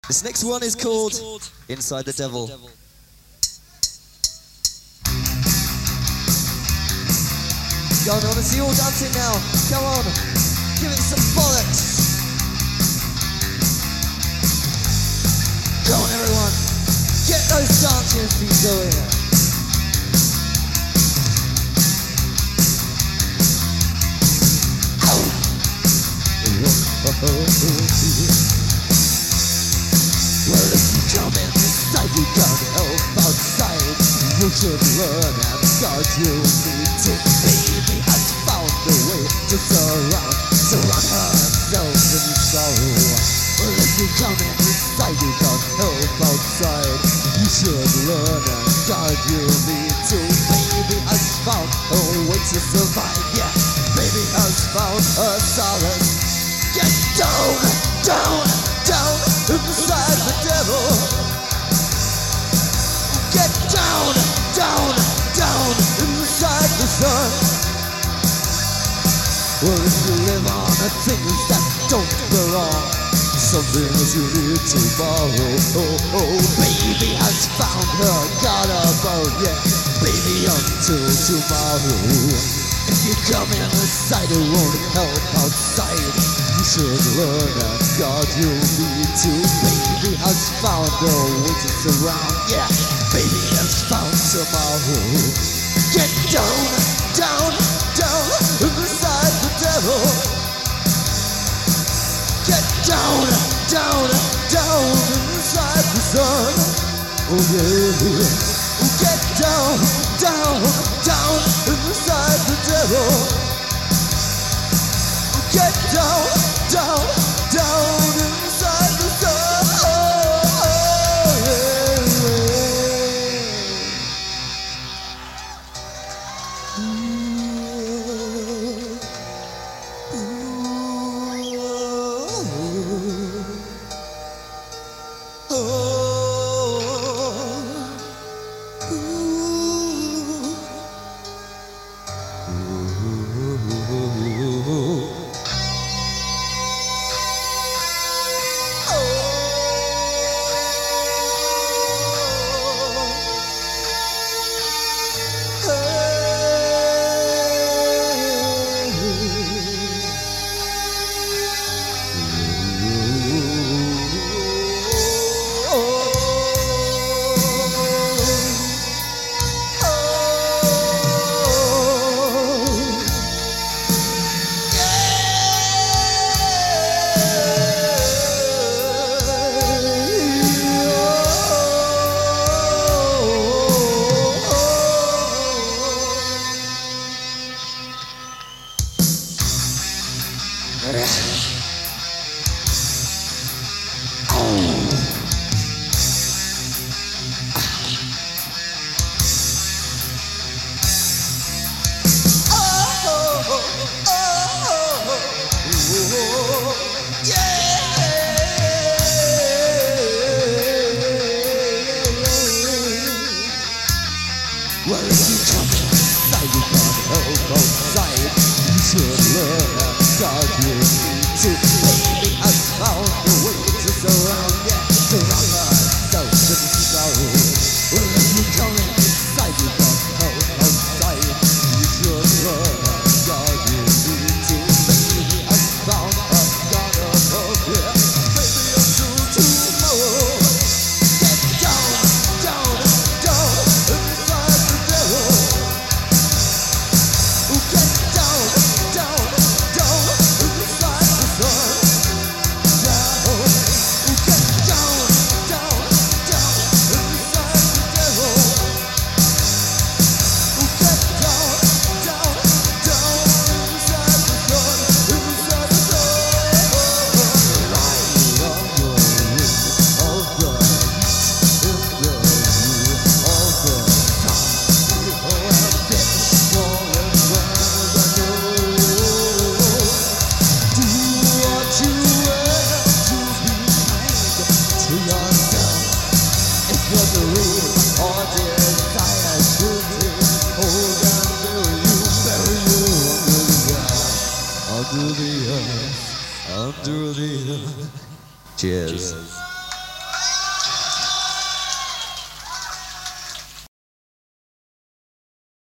This next one is called Inside the Devil. Go on, I want to see you all dancing now. Come on, give it some bollocks. Come on, everyone, get those dancing feet going. Well, if you come inside, you can't help outside. You should learn and God you need to. Baby has found a way to surround herself in sorrow. Well, if you come inside, you can't help outside. You should learn and God you need to. Baby has found a way to survive, yeah. Baby has found her solace. Get down, down, down inside the devil. Get down, down, down inside the sun. Well, if you live on the things that don't belong, some things you need to borrow. Oh, baby has found her God above, yeah. Baby until tomorrow. If you come inside, it won't help outside. You should learn and God you need to. Baby has found a way to surround, yeah. Baby has found tomorrow. Get down, down, down inside the devil. Get down, down, down inside the sun. Oh yeah. Get down, down, down inside the devil. Get down, down, down inside the sun. Well, if you come inside, you can't help outside. You should learn and God you need to. Baby has found a way to surround, yeah. Surround herself in sorrow. Well, if you come inside, you can't help outside. You should learn and God you need to. Baby has found a God above, yeah. Baby until tomorrow. Get down, down, down inside the devil. Get down, down, down inside the sun. Down, get down, down, down inside the devil. Get down, down, down inside the sun. Inside the sun. Lying on your wings of God, in the view of the sun. People have been falling from the moon. Do what you have to be kind to yourself. If you're believing or desire should be, hold and bury you under the earth, under the earth. Cheers.